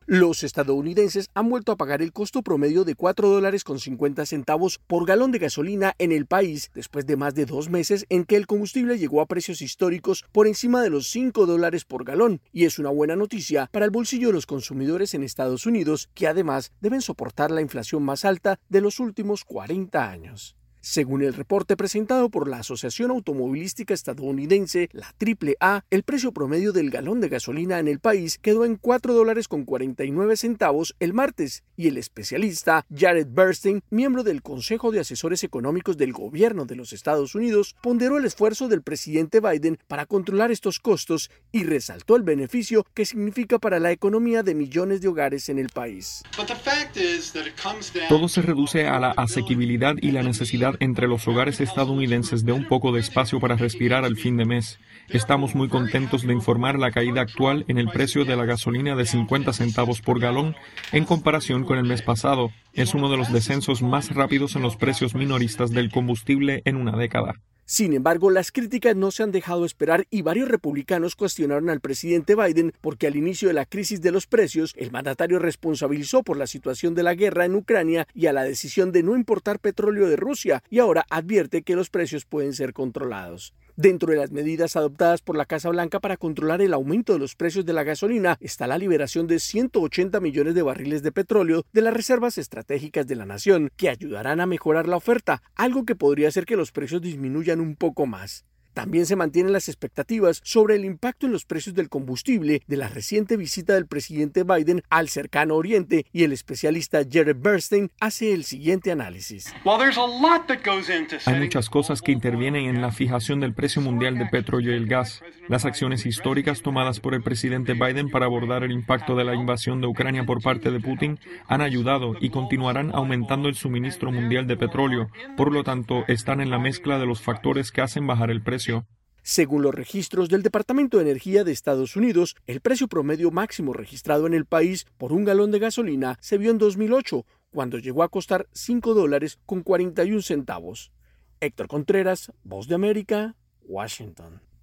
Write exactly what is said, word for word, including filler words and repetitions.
Los estadounidenses han vuelto a pagar el costo promedio de cuatro dólares con cincuenta centavos por galón de gasolina en el país después de más de dos meses en que el combustible llegó a precios históricos por encima de los cinco dólares por galón. Y es una buena noticia para el bolsillo de los consumidores en Estados Unidos, que además deben soportar la inflación más alta de los últimos cuarenta años. Según el reporte presentado por la Asociación Automovilística Estadounidense, la triple A, el precio promedio del galón de gasolina en el país quedó en cuatro dólares con cuarenta y nueve centavos el martes, y el especialista Jared Bernstein, miembro del Consejo de Asesores Económicos del Gobierno de los Estados Unidos, ponderó el esfuerzo del presidente Biden para controlar estos costos y resaltó el beneficio que significa para la economía de millones de hogares en el país. Todo se reduce a la asequibilidad y la necesidad entre los hogares estadounidenses de un poco de espacio para respirar al fin de mes. Estamos muy contentos de informar la caída actual en el precio de la gasolina de cincuenta centavos por galón en comparación con el mes pasado. Es uno de los descensos más rápidos en los precios minoristas del combustible en una década. Sin embargo, las críticas no se han dejado esperar y varios republicanos cuestionaron al presidente Biden porque al inicio de la crisis de los precios, el mandatario responsabilizó por la situación de la guerra en Ucrania y a la decisión de no importar petróleo de Rusia, y ahora advierte que los precios pueden ser controlados. Dentro de las medidas adoptadas por la Casa Blanca para controlar el aumento de los precios de la gasolina está la liberación de ciento ochenta millones de barriles de petróleo de las reservas estratégicas de la nación, que ayudarán a mejorar la oferta, algo que podría hacer que los precios disminuyan un poco más. También se mantienen las expectativas sobre el impacto en los precios del combustible de la reciente visita del presidente Biden al Cercano Oriente, y el especialista Jared Bernstein hace el siguiente análisis. Hay muchas cosas que intervienen en la fijación del precio mundial de petróleo y el gas. Las acciones históricas tomadas por el presidente Biden para abordar el impacto de la invasión de Ucrania por parte de Putin han ayudado y continuarán aumentando el suministro mundial de petróleo. Por lo tanto, están en la mezcla de los factores que hacen bajar el precio. Según los registros del Departamento de Energía de Estados Unidos, el precio promedio máximo registrado en el país por un galón de gasolina se vio en dos mil ocho, cuando llegó a costar cinco dólares con cuarenta y un centavos. Héctor Contreras, Voz de América, Washington.